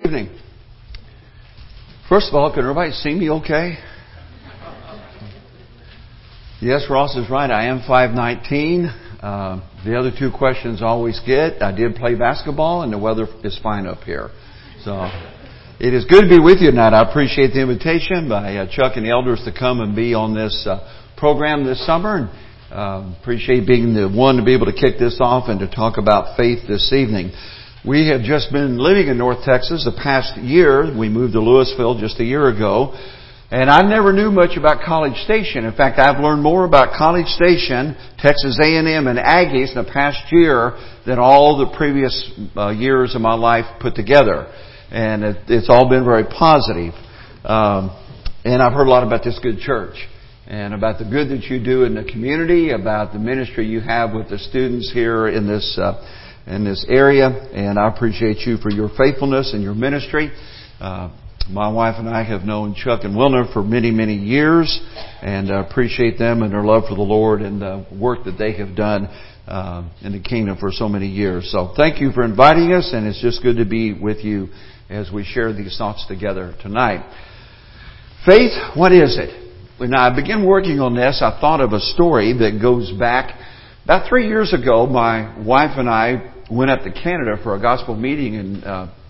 Evening. First of all, can everybody see me okay? Yes, Ross is right. I am 5'19". The other two questions I always get. I did play basketball, and the weather is fine up here. So it is good to be with you tonight. I appreciate the invitation by Chuck and the elders to come and be on this program this summer. And appreciate being the one to be able to kick this off and to talk about faith this evening. We have just been living in North Texas the past year. We moved to Louisville just a year ago. And I never knew much about College Station. In fact, I've learned more about College Station, Texas A&M, and Aggies in the past year than all the previous years of my life put together. And it's all been very positive. And I've heard a lot about this good church and about the good that you do in the community, about the ministry you have with the students here in this area, and I appreciate you for your faithfulness and your ministry. My wife and I have known Chuck and Wilner for many, many years, and appreciate them and their love for the Lord and the work that they have done in the kingdom for so many years. So thank you for inviting us, and it's just good to be with you as we share these thoughts together tonight. Faith, what is it? When I began working on this, I thought of a story that goes back about 3 years ago. My wife and I went up to Canada for a gospel meeting in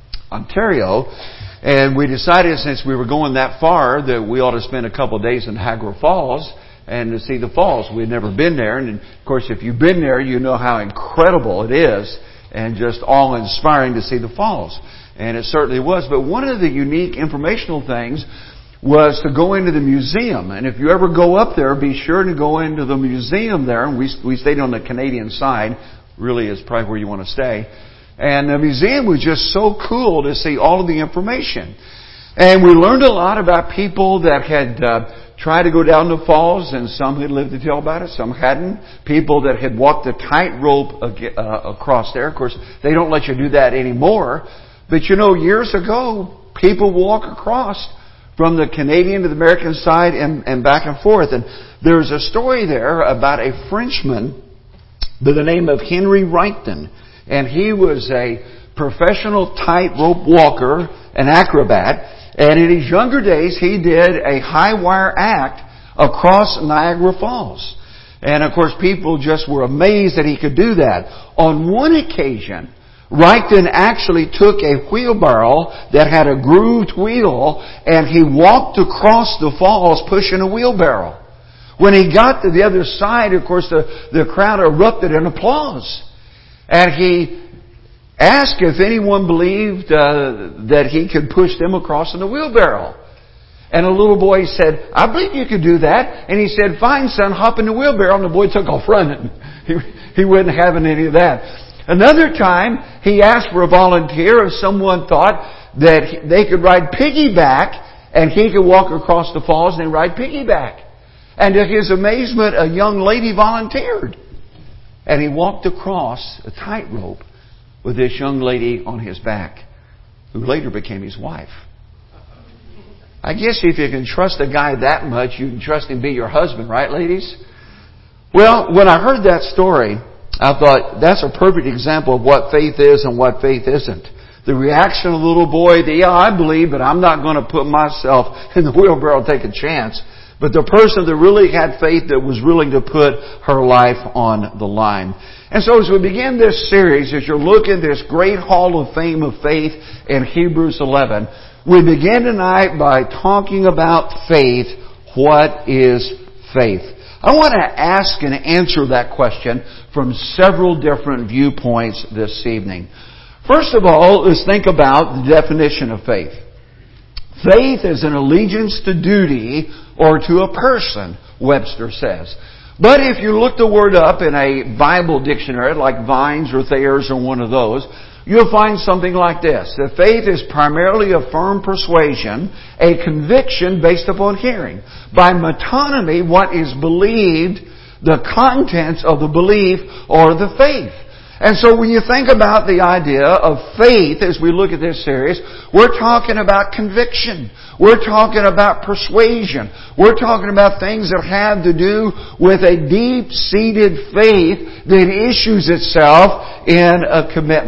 Ontario, and we decided since we were going that far that we ought to spend a couple of days in Niagara Falls and to see the falls. We had never been there, and of course if you've been there you know how incredible it is and just awe-inspiring to see the falls. And it certainly was. But one of the unique informational things was to go into the museum. And if you ever go up there, be sure to go into the museum there. And we stayed on the Canadian side. Really is probably where you want to stay. And the museum was just so cool to see all of the information. And we learned a lot about people that had tried to go down the falls, and some had lived to tell about it, some hadn't. People that had walked the tightrope across there. Of course, they don't let you do that anymore. But you know, years ago, people walk across from the Canadian to the American side and back and forth. And there's a story there about a Frenchman by the name of Henry Wrighton. And he was a professional tightrope walker, an acrobat. And in his younger days, he did a high wire act across Niagara Falls. And of course, people just were amazed that he could do that. On one occasion, Wrighton actually took a wheelbarrow that had a grooved wheel, and he walked across the falls pushing a wheelbarrow. When he got to the other side, of course, the crowd erupted in applause. And he asked if anyone believed that he could push them across in the wheelbarrow. And a little boy said, "I believe you could do that." And he said, "Fine, son, hop in the wheelbarrow." And the boy took off running. He wasn't having any of that. Another time, he asked for a volunteer if someone thought that they could ride piggyback, and he could walk across the falls and ride piggyback. And to his amazement, a young lady volunteered. And he walked across a tightrope with this young lady on his back, who later became his wife. I guess if you can trust a guy that much, you can trust him to be your husband, right, ladies? Well, when I heard that story, I thought, that's a perfect example of what faith is and what faith isn't. The reaction of the little boy, yeah, I believe, but I'm not going to put myself in the wheelbarrow and take a chance. But the person that really had faith, that was willing to put her life on the line. And so as we begin this series, as you're looking at this great hall of fame of faith in Hebrews 11, we begin tonight by talking about faith. What is faith? I want to ask and answer that question from several different viewpoints this evening. First of all, let's think about the definition of faith. Faith is an allegiance to duty or to a person, Webster says. But if you look the word up in a Bible dictionary, like Vines or Thayer's or one of those, you'll find something like this. That faith is primarily a firm persuasion, a conviction based upon hearing. By metonymy, what is believed, the contents of the belief or the faith. And so when you think about the idea of faith as we look at this series, we're talking about conviction. We're talking about persuasion. We're talking about things that have to do with a deep-seated faith that issues itself in a commitment.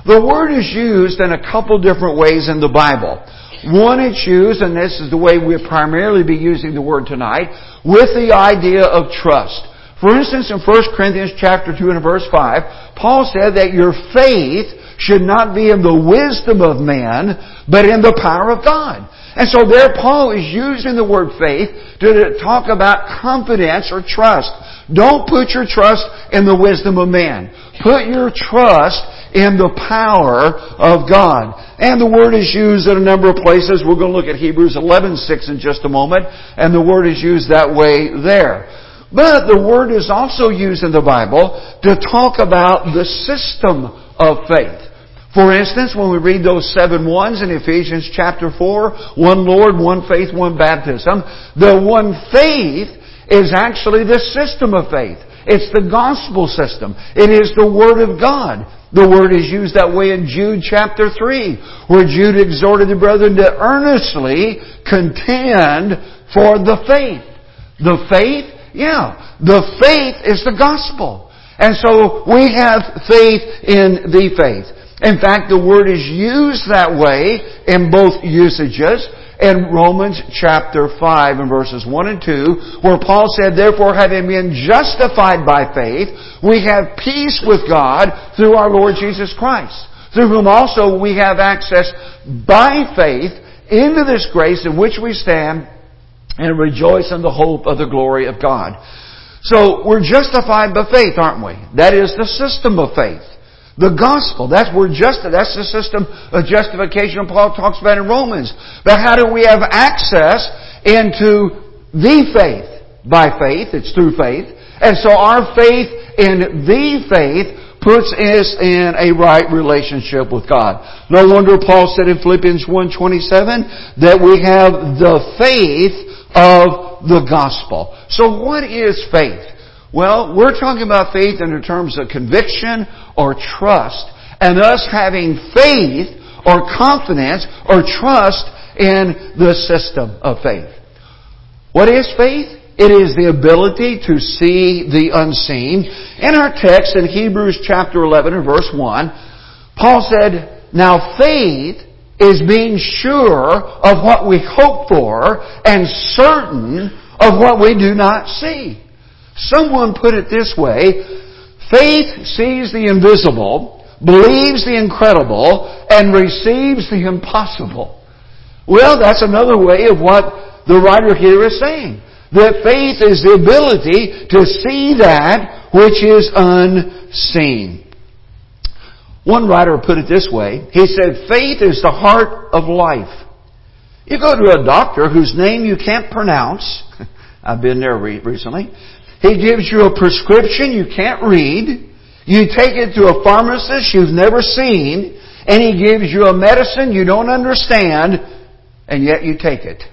The word is used in a couple different ways in the Bible. One, it's used, and this is the way we'll primarily be using the word tonight, with the idea of trust. For instance, in 1 Corinthians chapter 2 and verse 5, Paul said that your faith should not be in the wisdom of man, but in the power of God. And so there Paul is using the word faith to talk about confidence or trust. Don't put your trust in the wisdom of man. Put your trust in the power of God. And the word is used in a number of places. We're going to look at Hebrews 11:6 in just a moment, and the word is used that way there. But the word is also used in the Bible to talk about the system of faith. For instance, when we read those 7 ones in Ephesians chapter 4, one Lord, one faith, one baptism, the one faith is actually the system of faith. It's the gospel system. It is the Word of God. The word is used that way in Jude chapter 3, where Jude exhorted the brethren to earnestly contend for the faith. The faith? Yeah. The faith is the gospel. And so we have faith in the faith. In fact, the word is used that way in both usages. In Romans chapter 5 and verses 1 and 2, where Paul said, therefore, having been justified by faith, we have peace with God through our Lord Jesus Christ, through whom also we have access by faith into this grace in which we stand and rejoice in the hope of the glory of God. So we're justified by faith, aren't we? That is the system of faith. The gospel, that's the system of justification Paul talks about in Romans. But how do we have access into the faith? By faith, it's through faith. And so our faith in the faith puts us in a right relationship with God. No wonder Paul said in Philippians 1:27 that we have the faith of the gospel. So what is faith? Well, we're talking about faith in terms of conviction or trust, and us having faith or confidence or trust in the system of faith. What is faith? It is the ability to see the unseen. In our text in Hebrews chapter 11 and verse 1, Paul said, now faith is being sure of what we hope for and certain of what we do not see. Someone put it this way, faith sees the invisible, believes the incredible, and receives the impossible. Well, that's another way of what the writer here is saying. That faith is the ability to see that which is unseen. One writer put it this way. He said, faith is the heart of life. You go to a doctor whose name you can't pronounce. I've been there recently. He gives you a prescription you can't read. You take it to a pharmacist you've never seen. And he gives you a medicine you don't understand. And yet you take it.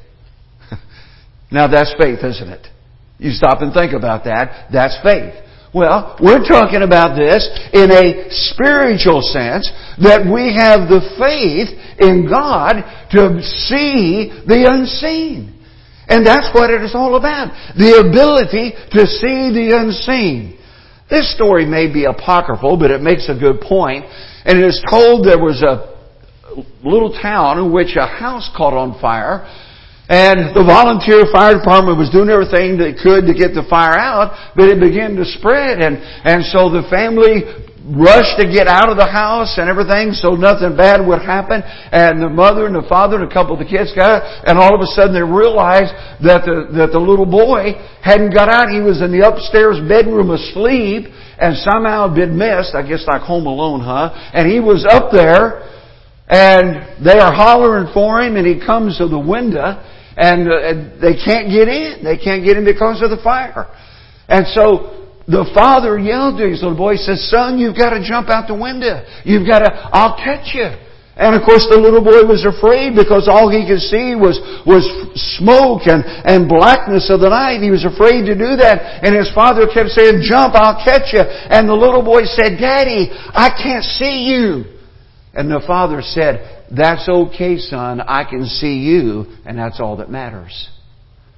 Now that's faith, isn't it? You stop and think about that. That's faith. Well, we're talking about this in a spiritual sense, that we have the faith in God to see the unseen. And that's what it is all about. The ability to see the unseen. This story may be apocryphal, but it makes a good point. And it is told there was a little town in which a house caught on fire. And the volunteer fire department was doing everything they could to get the fire out, but it began to spread. And so the family rushed to get out of the house and everything so nothing bad would happen. And the mother and the father and a couple of the kids got out. And all of a sudden they realized that the little boy hadn't got out. He was in the upstairs bedroom asleep and somehow been missed. I guess like Home Alone, huh? And he was up there and they are hollering for him and he comes to the window. And they can't get in. They can't get in because of the fire. And so the father yelled to his little boy, he says, son, you've got to jump out the window. I'll catch you. And of course the little boy was afraid because all he could see was smoke and blackness of the night. He was afraid to do that. And his father kept saying, jump, I'll catch you. And the little boy said, Daddy, I can't see you. And the father said, that's okay, son. I can see you, and that's all that matters.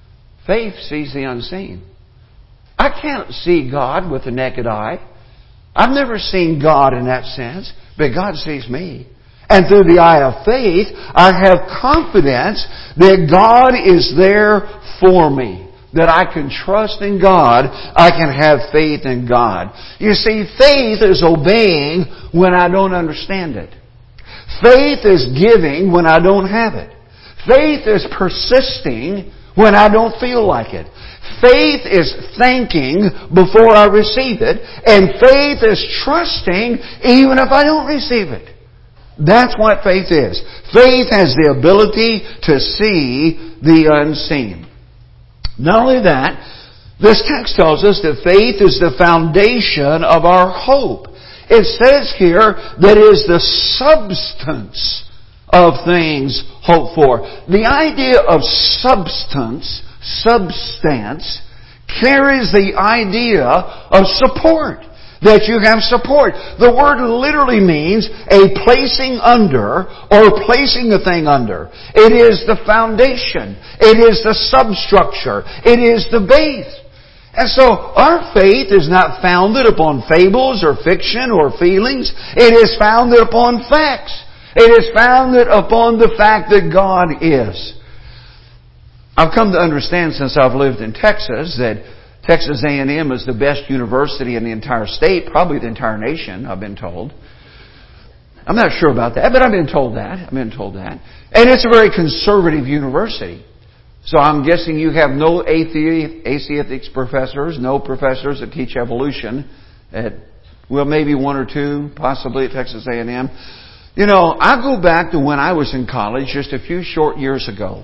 Faith sees the unseen. I can't see God with the naked eye. I've never seen God in that sense, but God sees me. And through the eye of faith, I have confidence that God is there for me. That I can trust in God. I can have faith in God. You see, faith is obeying when I don't understand it. Faith is giving when I don't have it. Faith is persisting when I don't feel like it. Faith is thanking before I receive it. And faith is trusting even if I don't receive it. That's what faith is. Faith has the ability to see the unseen. Not only that, this text tells us that faith is the foundation of our hope. It says here that it is the substance of things hoped for. The idea of substance carries the idea of support. That you have support. The word literally means a placing under or placing a thing under. It is the foundation. It is the substructure. It is the base. And so our faith is not founded upon fables or fiction or feelings. It is founded upon facts. It is founded upon the fact that God is. I've come to understand since I've lived in Texas that Texas A&M is the best university in the entire state, probably the entire nation, I've been told. I'm not sure about that, but I've been told that. And it's a very conservative university. So I'm guessing you have no atheists professors, no professors that teach evolution maybe one or two, possibly at Texas A&M. You know, I go back to when I was in college just a few short years ago.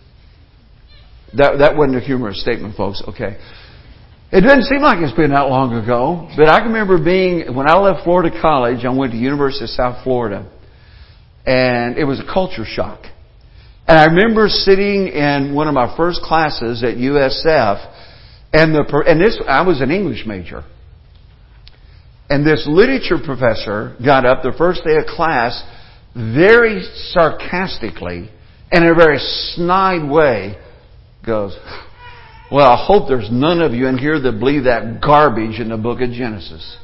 That wasn't a humorous statement, folks. Okay. It doesn't seem like it's been that long ago, but I can remember when I left Florida College, I went to the University of South Florida, and it was a culture shock. And I remember sitting in one of my first classes at USF, I was an English major, and this literature professor got up the first day of class very sarcastically, and in a very snide way, goes, "Well, I hope there's none of you in here that believe that garbage in the book of Genesis."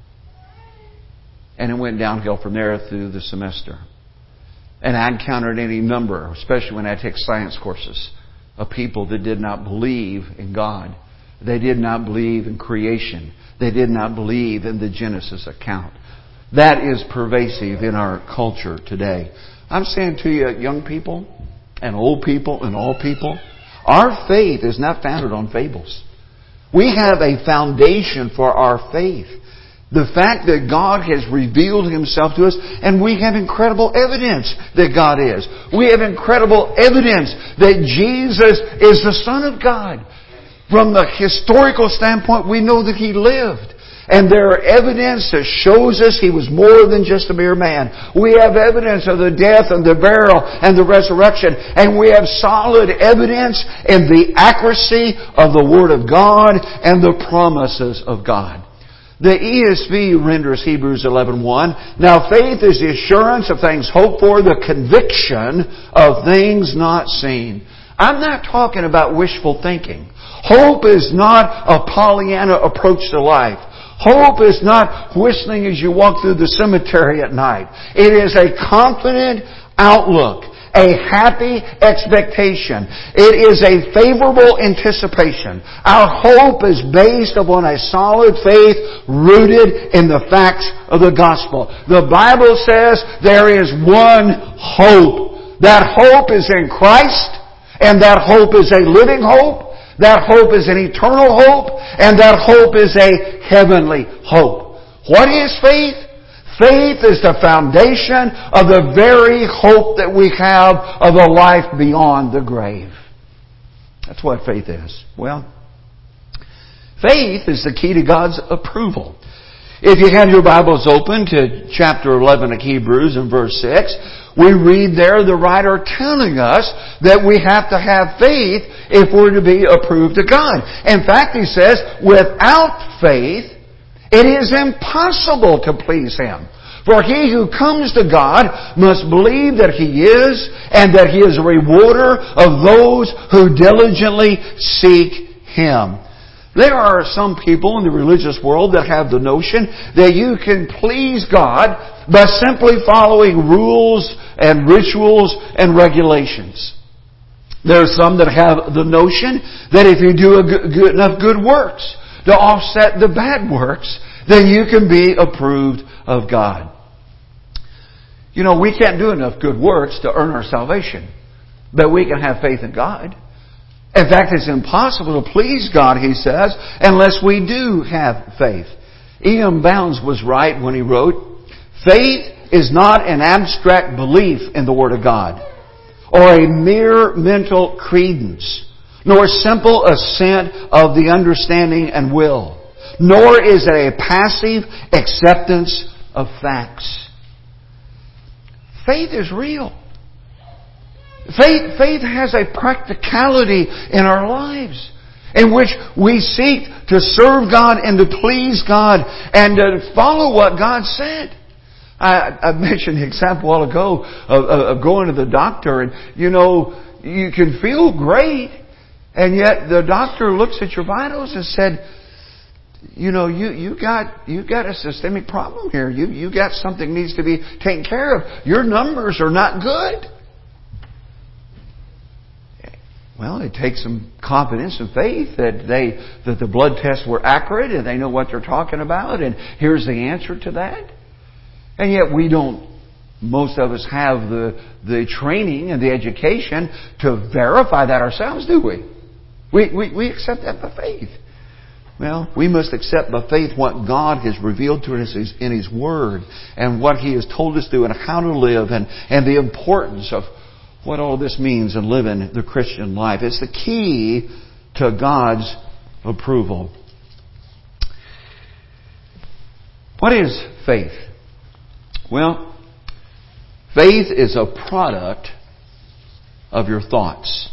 And it went downhill from there through the semester. And I encountered any number, especially when I take science courses, of people that did not believe in God. They did not believe in creation. They did not believe in the Genesis account. That is pervasive in our culture today. I'm saying to you, young people and old people and all people, our faith is not founded on fables. We have a foundation for our faith. The fact that God has revealed Himself to us, and we have incredible evidence that God is. We have incredible evidence that Jesus is the Son of God. From the historical standpoint, we know that He lived. And there are evidence that shows us He was more than just a mere man. We have evidence of the death and the burial and the resurrection. And we have solid evidence in the accuracy of the Word of God and the promises of God. The ESV renders Hebrews 11:1. Now faith is the assurance of things hoped for, the conviction of things not seen. I'm not talking about wishful thinking. Hope is not a Pollyanna approach to life. Hope is not whistling as you walk through the cemetery at night. It is a confident outlook, a happy expectation. It is a favorable anticipation. Our hope is based upon a solid faith rooted in the facts of the gospel. The Bible says there is one hope. That hope is in Christ, and that hope is a living hope. That hope is an eternal hope, and that hope is a heavenly hope. What is faith? Faith is the foundation of the very hope that we have of a life beyond the grave. That's what faith is. Well, faith is the key to God's approval. If you have your Bibles open to chapter 11 of Hebrews and verse 6, we read there the writer telling us that we have to have faith if we're to be approved of God. In fact, he says, without faith, it is impossible to please Him. For he who comes to God must believe that He is, and that He is a rewarder of those who diligently seek Him. There are some people in the religious world that have the notion that you can please God by simply following rules and rituals and regulations. There are some that have the notion that if you do enough good works to offset the bad works, then you can be approved of God. You know, we can't do enough good works to earn our salvation, but we can have faith in God. In fact, it's impossible to please God, he says, unless we do have faith. E.M. Bounds was right when he wrote, "Faith is not an abstract belief in the Word of God, or a mere mental credence, nor simple assent of the understanding and will, nor is it a passive acceptance of facts." Faith is real. Faith has a practicality in our lives in which we seek to serve God and to please God and to follow what God said. I mentioned the example a while ago of going to the doctor, and you can feel great, and yet the doctor looks at your vitals and said, you got a systemic problem here. You got something needs to be taken care of. Your numbers are not good. Well, it takes some confidence and faith that the blood tests were accurate and they know what they're talking about, and here's the answer to that. And yet most of us have the training and the education to verify that ourselves, do we? We accept that by faith. Well, we must accept by faith what God has revealed to us in His Word and what He has told us to do and how to live and the importance of what all this means in living the Christian life. It's the key to God's approval. What is faith? Well, faith is a product of your thoughts.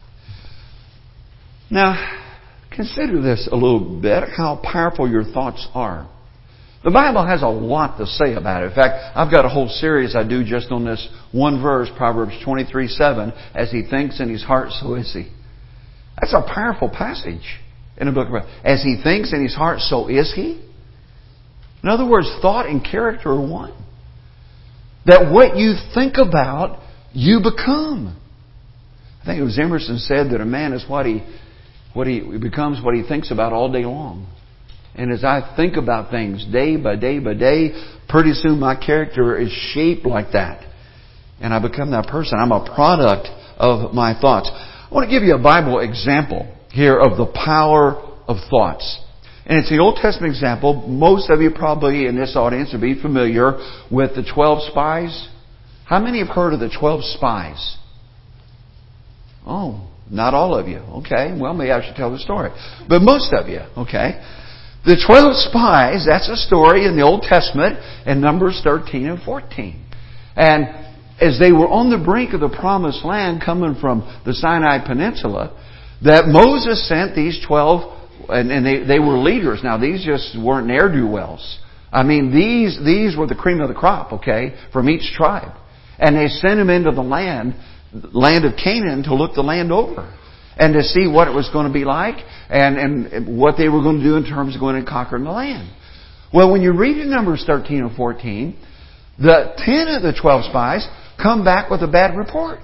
Now, consider this a little bit, how powerful your thoughts are. The Bible has a lot to say about it. In fact, I've got a whole series I do just on this one verse, Proverbs 23:7. As he thinks in his heart, so is he. That's a powerful passage in the book of Proverbs. As he thinks in his heart, so is he. In other words, thought and character are one. That what you think about, you become. I think it was Emerson said that a man is what he becomes what he thinks about all day long. And as I think about things day by day by day, pretty soon my character is shaped like that. And I become that person. I'm a product of my thoughts. I want to give you a Bible example here of the power of thoughts. And it's the Old Testament example. Most of you probably in this audience will be familiar with the 12 spies. How many have heard of the 12 spies? Oh, not all of you. Okay, well, maybe I should tell the story. But most of you, okay. The 12 spies, that's a story in the Old Testament in Numbers 13 and 14. And as they were on the brink of the Promised Land coming from the Sinai Peninsula, that Moses sent these 12, and they were leaders. Now, these just weren't ne'er-do-wells. I mean, these were the cream of the crop, okay, from each tribe. And they sent them into the land of Canaan to look the land over and to see what it was going to be like and what they were going to do in terms of going and conquering the land. Well, when you read in Numbers 13 and 14, the 10 of the 12 spies come back with a bad report.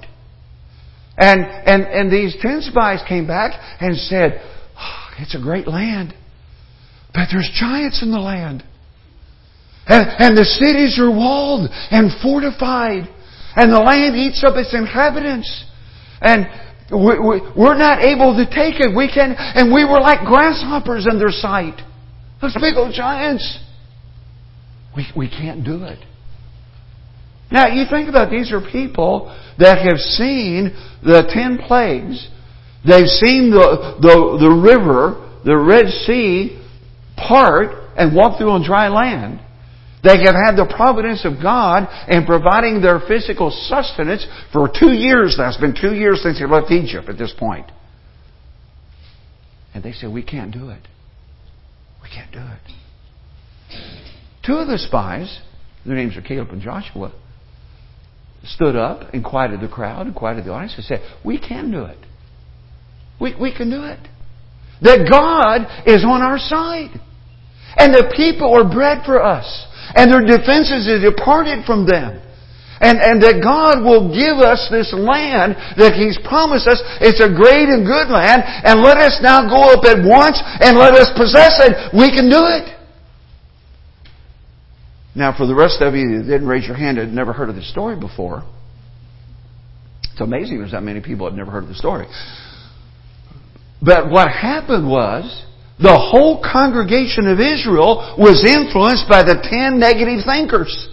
And these 10 spies came back and said, oh, it's a great land, but there's giants in the land. And the cities are walled and fortified. And the land eats up its inhabitants. And we're not able to take it. And we were like grasshoppers in their sight. Those big old giants. We can't do it. Now, you think about these are people that have seen the 10 plagues. They've seen the river, the Red Sea, part and walk through on dry land. They have had the providence of God in providing their physical sustenance for 2 years now. It's been 2 years since they left Egypt at this point. And they say, we can't do it. We can't do it. 2 of the spies, their names are Caleb and Joshua, stood up and quieted the crowd and quieted the audience and said, we can do it. We can do it. That God is on our side. And the people are bred for us. And their defenses are departed from them. And that God will give us this land that He's promised us. It's a great and good land. And let us now go up at once and let us possess it. We can do it. Now, for the rest of you that didn't raise your hand and had never heard of this story before, it's amazing there's that many people that had never heard of the story. But what happened was, the whole congregation of Israel was influenced by the 10 negative thinkers.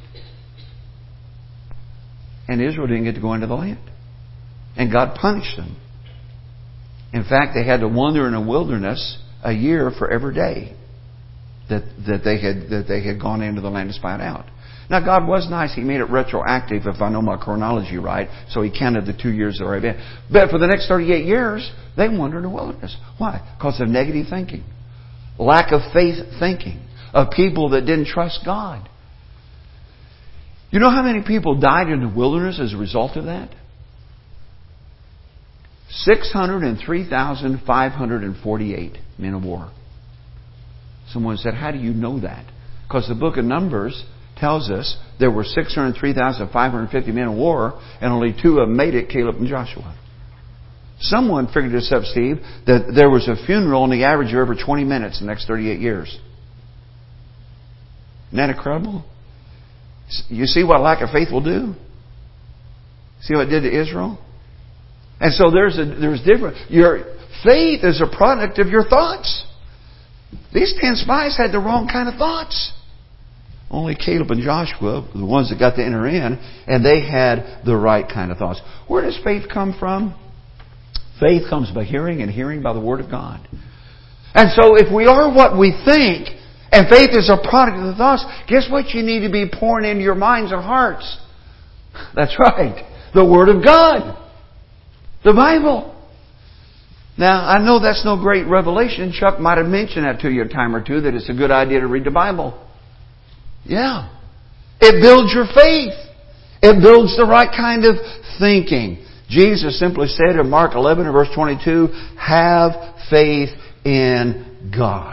And Israel didn't get to go into the land. And God punished them. In fact, they had to wander in a wilderness a year for every day that they had gone into the land to spy it out. Now, God was nice. He made it retroactive, if I know my chronology right. So He counted the 2 years that already been. But for the next 38 years, they wandered in the wilderness. Why? Because of negative thinking. Lack of faith thinking. Of people that didn't trust God. You know how many people died in the wilderness as a result of that? 603,548 men of war. Someone said, how do you know that? Because the book of Numbers tells us there were 603,550 men of war, and only 2 of them made it, Caleb and Joshua. Someone figured this up, Steve, that there was a funeral on the average of every 20 minutes in the next 38 years. Isn't that incredible? You see what lack of faith will do? See what it did to Israel? And so there's different. Your faith is a product of your thoughts. These 10 spies had the wrong kind of thoughts. Only Caleb and Joshua were the ones that got to enter in, and they had the right kind of thoughts. Where does faith come from? Faith comes by hearing, and hearing by the Word of God. And so if we are what we think, and faith is a product of the thoughts, guess what you need to be pouring into your minds and hearts? That's right. The Word of God. The Bible. Now, I know that's no great revelation. Chuck might have mentioned that to you a time or two, that it's a good idea to read the Bible. Yeah. It builds your faith. It builds the right kind of thinking. Jesus simply said in Mark 11 and verse 22, have faith in God.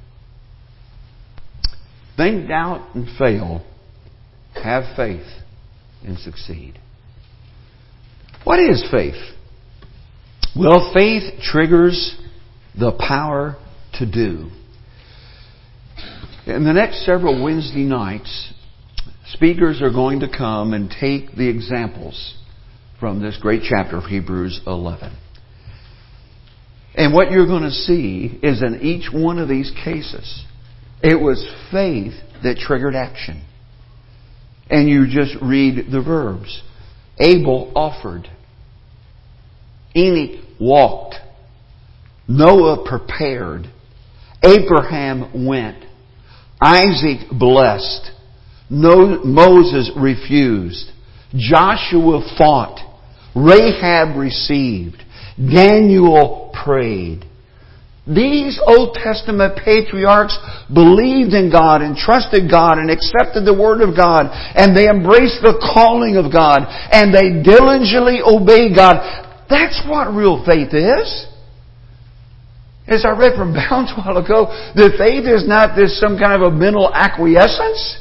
Think, doubt, and fail. Have faith and succeed. What is faith? Well, faith triggers the power to do. In the next several Wednesday nights, speakers are going to come and take the examples from this great chapter of Hebrews 11. And what you're going to see is in each one of these cases, it was faith that triggered action. And you just read the verbs. Abel offered. Enoch walked. Noah prepared. Abraham went. Isaac blessed. Moses refused. Joshua fought. Rahab received. Daniel prayed. These Old Testament patriarchs believed in God and trusted God and accepted the Word of God, and they embraced the calling of God, and they diligently obeyed God. That's what real faith is. As I read from Bounds a while ago, that faith is not this some kind of a mental acquiescence.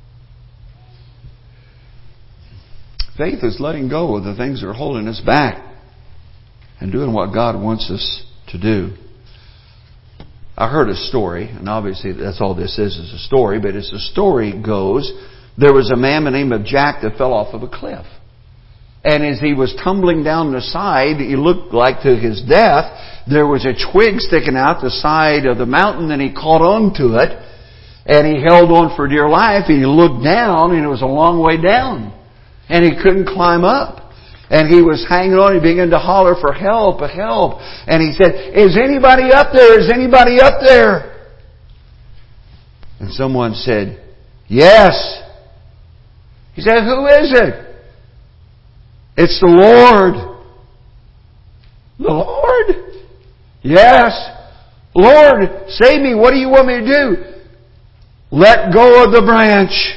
Faith is letting go of the things that are holding us back and doing what God wants us to do. I heard a story, and obviously that's all this is a story, but as the story goes, there was a man by the name of Jack that fell off of a cliff. And as he was tumbling down the side, he looked like to his death, there was a twig sticking out the side of the mountain, and he caught on to it, and he held on for dear life, and he looked down, and it was a long way down. And he couldn't climb up. And he was hanging on. He began to holler for help, help. And he said, is anybody up there? Is anybody up there? And someone said, yes. He said, who is it? It's the Lord. The Lord? Yes. Lord, save me. What do you want me to do? Let go of the branch.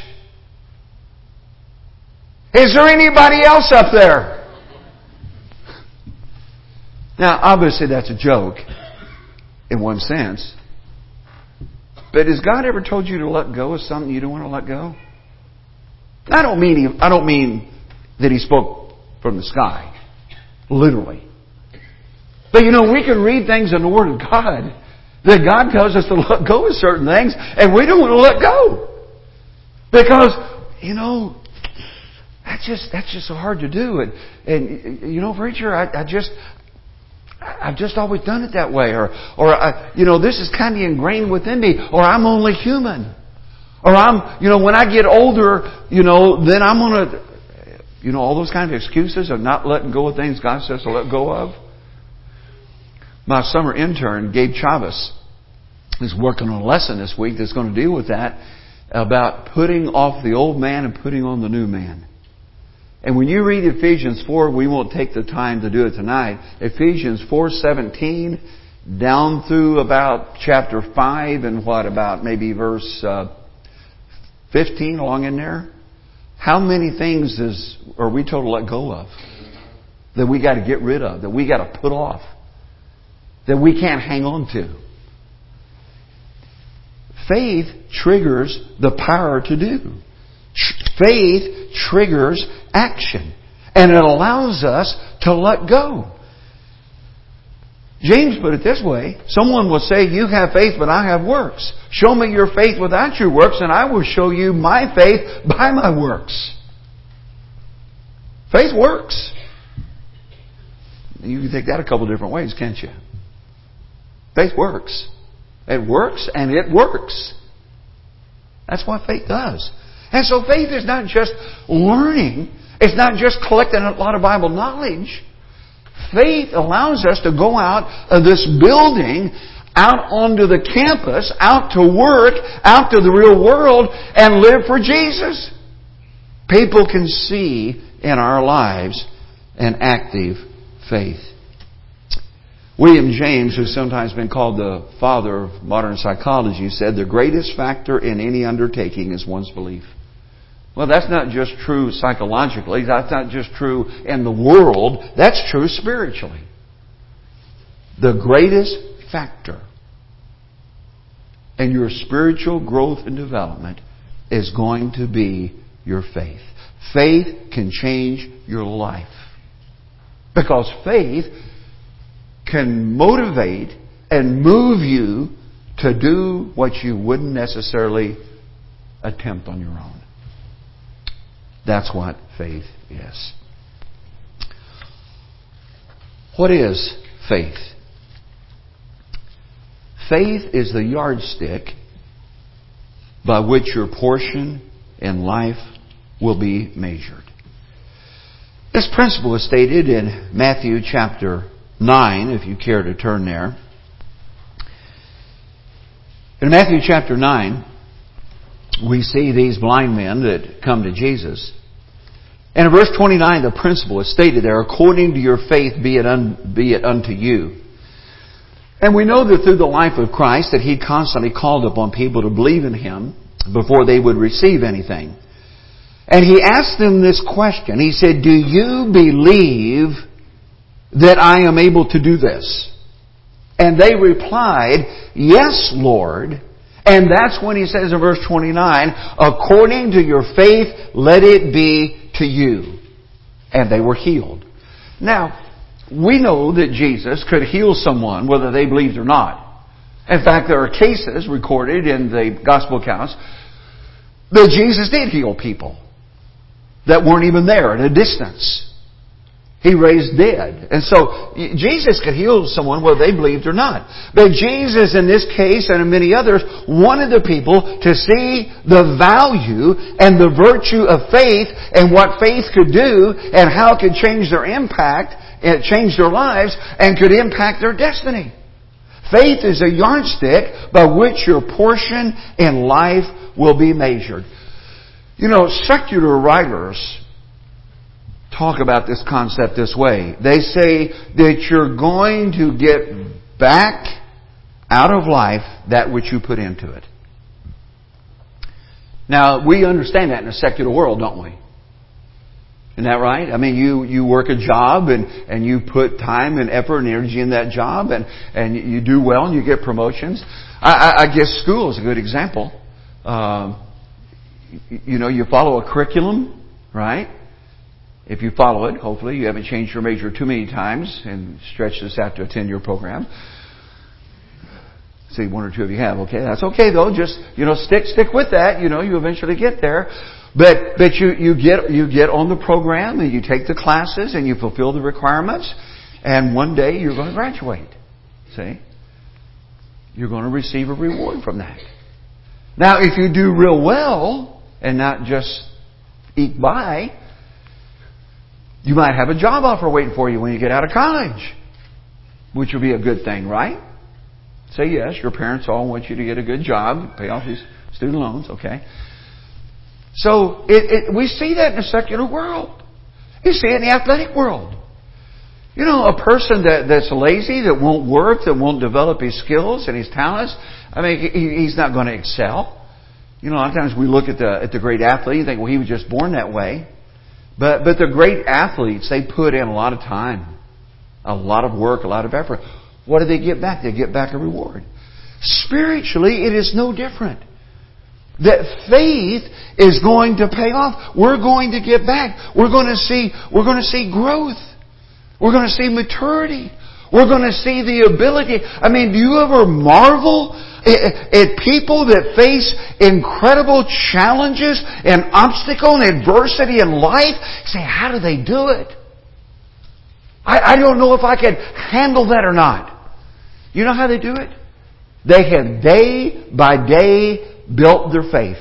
Is there anybody else up there? Now, obviously that's a joke. in one sense. But has God ever told you to let go of something you don't want to let go? I don't mean that He spoke from the sky, literally. But we can read things in the Word of God that God tells us to let go of certain things, and we don't want to let go. Because, that's just so hard to do. And preacher, I've just always done it that way. Or this is kind of ingrained within me. Or I'm only human. Or when I get older, then I'm going to, all those kind of excuses of not letting go of things God says to let go of. My summer intern, Gabe Chavez, is working on a lesson this week that's going to deal with that, about putting off the old man and putting on the new man. And when you read Ephesians 4, we won't take the time to do it tonight. Ephesians 4:17 down through about chapter 5 and about maybe verse 15 along in there. How many things are we told to let go of? That we got to get rid of, that we got to put off, that we can't hang on to. Faith triggers the power to do. Faith triggers action. And it allows us to let go. James put it this way. Someone will say, you have faith, but I have works. Show me your faith without your works, and I will show you my faith by my works. Faith works. You can take that a couple different ways, can't you? Faith works. It works and it works. That's what faith does. And so faith is not just learning. It's not just collecting a lot of Bible knowledge. Faith allows us to go out of this building, out onto the campus, out to work, out to the real world, and live for Jesus. People can see in our lives an active faith. William James, who's sometimes been called the father of modern psychology, said the greatest factor in any undertaking is one's belief. Well, that's not just true psychologically. That's not just true in the world. That's true spiritually. The greatest factor in your spiritual growth and development is going to be your faith. Faith can change your life. Because faith can motivate and move you to do what you wouldn't necessarily attempt on your own. That's what faith is. What is faith? Faith is the yardstick by which your portion in life will be measured. This principle is stated in Matthew chapter 9, if you care to turn there. In Matthew chapter 9, we see these blind men that come to Jesus. And in verse 29, the principle is stated there, according to your faith be it unto you. And we know that through the life of Christ that He constantly called upon people to believe in Him before they would receive anything. And He asked them this question. He said, do you believe that I am able to do this? And they replied, yes, Lord. And that's when He says in verse 29, according to your faith, let it be to you. And they were healed. Now, we know that Jesus could heal someone whether they believed or not. In fact, there are cases recorded in the gospel accounts that Jesus did heal people that weren't even there at a distance. He raised dead. And so Jesus could heal someone whether they believed or not. But Jesus in this case and in many others wanted the people to see the value and the virtue of faith and what faith could do and how it could change their impact, and change their lives and could impact their destiny. Faith is a yardstick by which your portion in life will be measured. Secular writers talk about this concept this way. They say that you're going to get back out of life that which you put into it. Now, we understand that in a secular world, don't we? Isn't that right? I mean, you work a job and you put time and effort and energy in that job and you do well and you get promotions. I guess school is a good example. You follow a curriculum, right? If you follow it, hopefully you haven't changed your major too many times and stretched this out to a 10-year program. See, one or two of you have. Okay, that's okay though. Just stick with that. You eventually get there. But you get on the program and you take the classes and you fulfill the requirements, and one day you're going to graduate. See, you're going to receive a reward from that. Now, if you do real well and not just eke by, you might have a job offer waiting for you when you get out of college, which would be a good thing, right? Say yes. Your parents all want you to get a good job, pay off these student loans, okay? So we see that in the secular world. You see it in the athletic world. A person that's lazy, that won't work, that won't develop his skills and his talents, I mean, he's not going to excel. A lot of times we look at the great athlete and think, well, he was just born that way. But the great athletes, they put in a lot of time, a lot of work, a lot of effort. What do they get back? They get back a reward. Spiritually, it is no different. That faith is going to pay off. We're going to get back. We're going to see growth. We're going to see maturity. We're going to see the ability. I mean, do you ever marvel at people that face incredible challenges and obstacle and adversity in life? Say, how do they do it? I don't know if I could handle that or not. You know how they do it? They have day by day built their faith.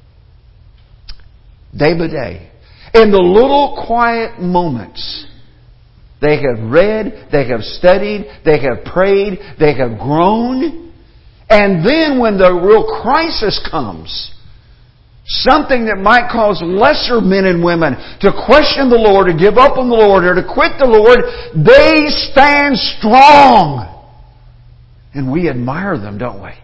Day by day. In the little quiet moments, they have read, they have studied, they have prayed, they have grown. And then when the real crisis comes, something that might cause lesser men and women to question the Lord, to give up on the Lord, or to quit the Lord, they stand strong. And we admire them, don't we?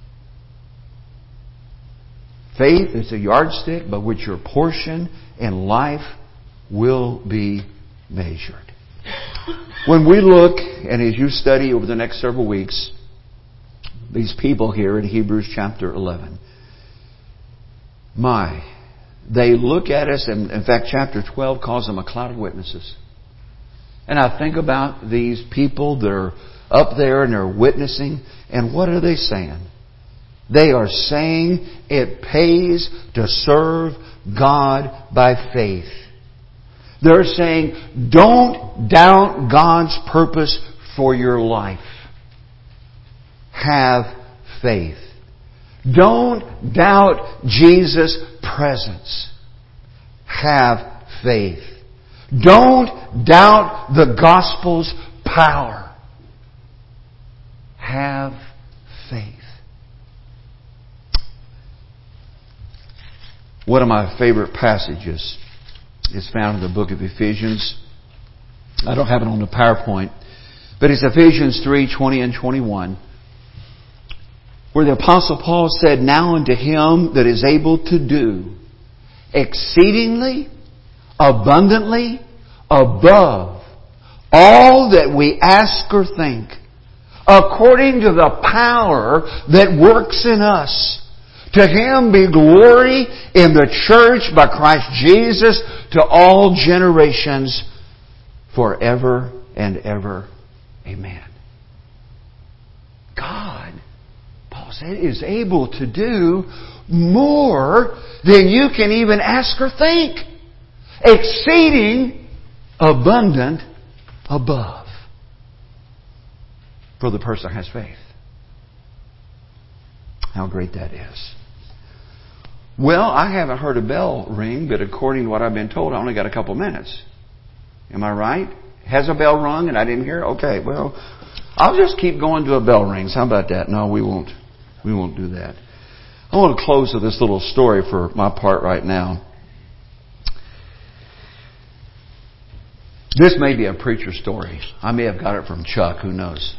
Faith is a yardstick by which your portion in life will be measured. When we look, and as you study over the next several weeks, these people here in Hebrews chapter 11, they look at us, and in fact chapter 12 calls them a cloud of witnesses. And I think about these people that are up there and they're witnessing, and what are they saying? They are saying it pays to serve God by faith. They're saying, don't doubt God's purpose for your life. Have faith. Don't doubt Jesus' presence. Have faith. Don't doubt the gospel's power. Have faith. One of my favorite passages is found in the book of Ephesians. I don't have it on the PowerPoint, but it's Ephesians 3:20 and 21, where the Apostle Paul said, "Now unto Him that is able to do exceedingly, abundantly, above all that we ask or think, according to the power that works in us. To Him be glory in the church by Christ Jesus to all generations forever and ever. Amen." God, Paul said, is able to do more than you can even ask or think. Exceeding, abundant, above. For the person who has faith. How great that is. Well, I haven't heard a bell ring, but according to what I've been told, I only got a couple minutes. Am I right? Has a bell rung and I didn't hear it? Okay, well, I'll just keep going till a bell rings. How about that? No, we won't. We won't do that. I want to close with this little story for my part right now. This may be a preacher story. I may have got it from Chuck. Who knows?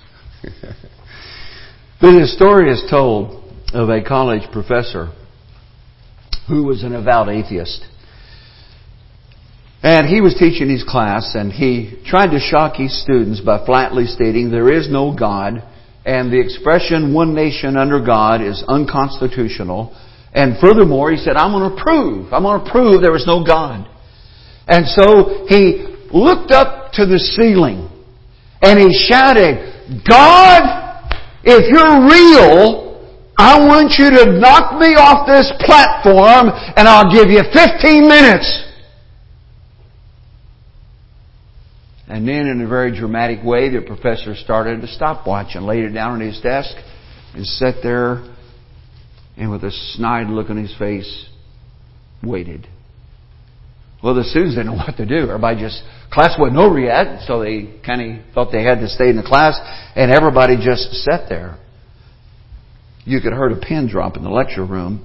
But the story is told of a college professor who was an avowed atheist. And he was teaching his class, and he tried to shock his students by flatly stating there is no God, and the expression one nation under God is unconstitutional. And furthermore, he said, I'm going to prove there is no God. And so he looked up to the ceiling and he shouted, God, if you're real, I want you to knock me off this platform and I'll give you 15 minutes. And then in a very dramatic way, the professor started a stopwatch and laid it down on his desk and sat there and with a snide look on his face, waited. Well, the students didn't know what to do. Class wasn't over yet, so they kind of thought they had to stay in the class, and everybody just sat there. You could hear a pin drop in the lecture room.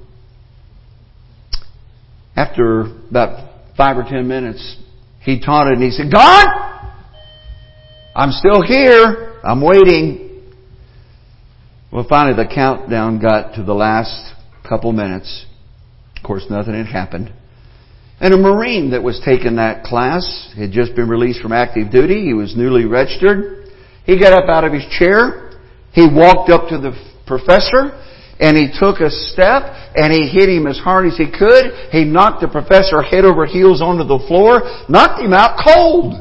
After about 5 or 10 minutes, he taunted and he said, God, I'm still here. I'm waiting. Well, finally the countdown got to the last couple minutes. Of course, nothing had happened. And a Marine that was taking that class had just been released from active duty. He was newly registered. He got up out of his chair. He walked up to the professor and he took a step and he hit him as hard as he could. He knocked the professor head over heels onto the floor, knocked him out cold.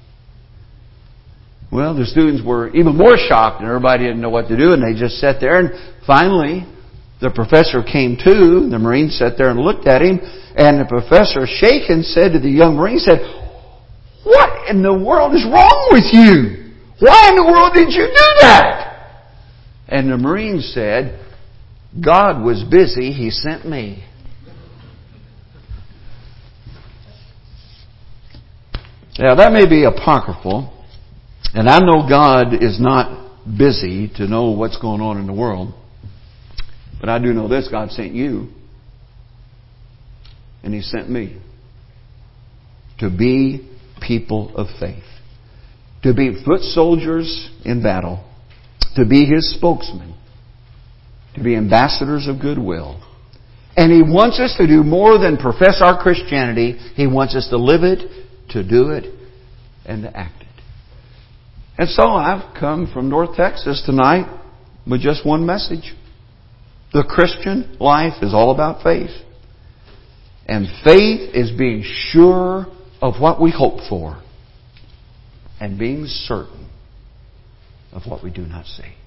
Well, the students were even more shocked and everybody didn't know what to do and they just sat there, and finally the professor came to. The Marine sat there and looked at him, and the professor, shaken, said to the young Marine, what in the world is wrong with you? Why in the world did you do that? And the Marine said, God was busy, He sent me. Now that may be apocryphal, and I know God is not busy to know what's going on in the world. But I do know this, God sent you. And He sent me. To be people of faith. To be foot soldiers in battle. To be His spokesman. To be ambassadors of goodwill. And He wants us to do more than profess our Christianity. He wants us to live it, to do it, and to act it. And so I've come from North Texas tonight with just one message. The Christian life is all about faith. And faith is being sure of what we hope for and being certain of what we do not see.